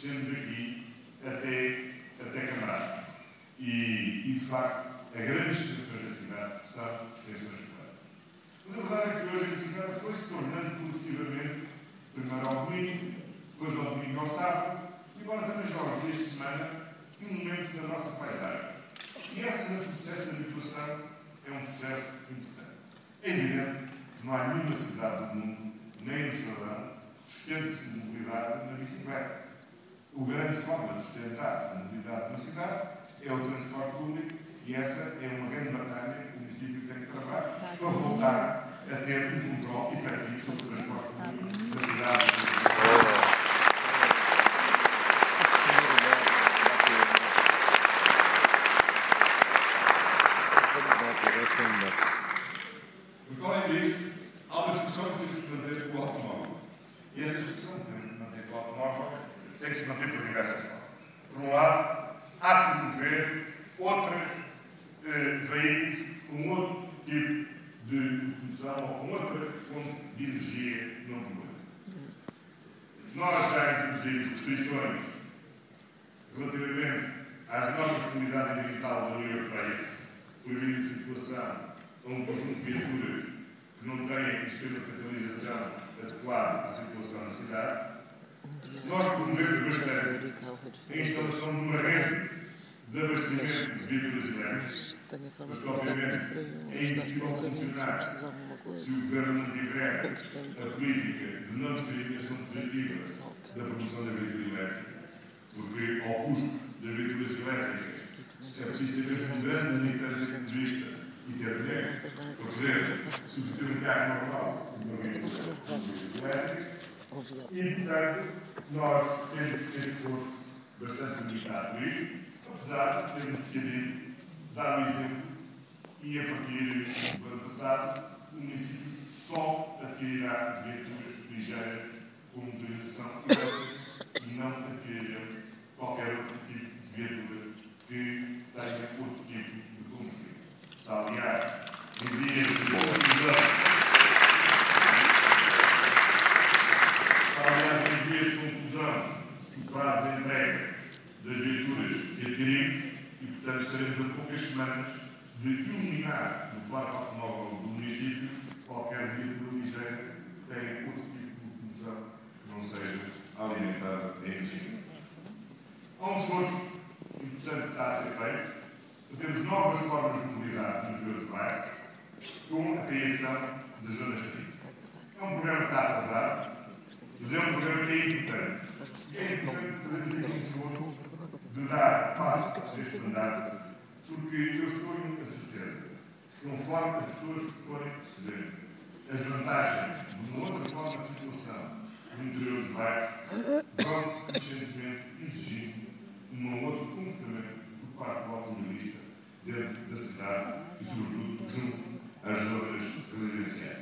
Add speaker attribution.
Speaker 1: estende daqui até Camarada. E, de facto, as grandes extensões da cidade são extensões de terra. Mas a verdade é que hoje a bicicleta foi-se tornando progressivamente, primeiro ao domingo, depois ao domingo e ao sábado, e agora também já aos dias de semana, um momento da nossa paisagem. E esse processo de habituação é um processo importante. É evidente que não há nenhuma cidade do mundo, nem no cidadão, que sustente-se de mobilidade na bicicleta. A grande forma de sustentar a mobilidade na cidade é o transporte público e essa é uma grande batalha que o município tem que travar para voltar a ter um controle efetivo sobre o transporte público da cidade. Mas, além disso, há uma discussão que temos que manter com o automóvel. E esta discussão que temos que manter com o automóvel tem que se manter por diversas formas. Por um lado, há que promover outros veículos com outro tipo de produção ou com outra fonte de energia não poluente. Nós já introduzimos restrições relativamente às normas de qualidade ambiental da União Europeia, proibindo a circulação a um conjunto de viaturas que não têm o sistema de catalisação adequado à circulação na cidade. Nós promovemos bastante a instalação de uma rede de abastecimento de viaturas elétricas, mas que, obviamente, é impossível funcionar se o Governo não tiver a política de não discriminação positiva da produção da viatura elétrica, porque, ao custo das viaturas elétricas, é preciso ser mesmo um grande militante ecologista e ter dinheiro para poder substituir um carro normal por uma viatura elétrica. E, portanto, nós temos este esforço bastante limitado por isso, apesar de termos decidido dar o exemplo e, a partir do ano passado, o município só adquirirá viaturas ligeiras com motorização elétrica e não adquirirá qualquer outro tipo de viatura que tenha outro tipo de combustível. Está, aliás, em vias de conclusão. O prazo de entrega das viaturas que adquirimos e, portanto, estaremos a poucas semanas de eliminar do parque automóvel do município qualquer veículo ligeiro que tenha outro tipo de locomoção que não seja alimentada em energia. Há um esforço importante que está a ser feito. Temos novas formas de mobilidade no interior dos bairros com a criação de zonas de trigo. É um programa que está atrasado, mas é um programa que é importante. É importante fazermos aqui um esforço de dar passos a este mandato, porque eu estou a certeza que, conforme as pessoas forem percebendo as vantagens de uma outra forma de circulação no interior dos bairros, vão crescentemente exigindo um outro comportamento por parte do automobilista dentro da cidade e, sobretudo, junto às zonas residenciais.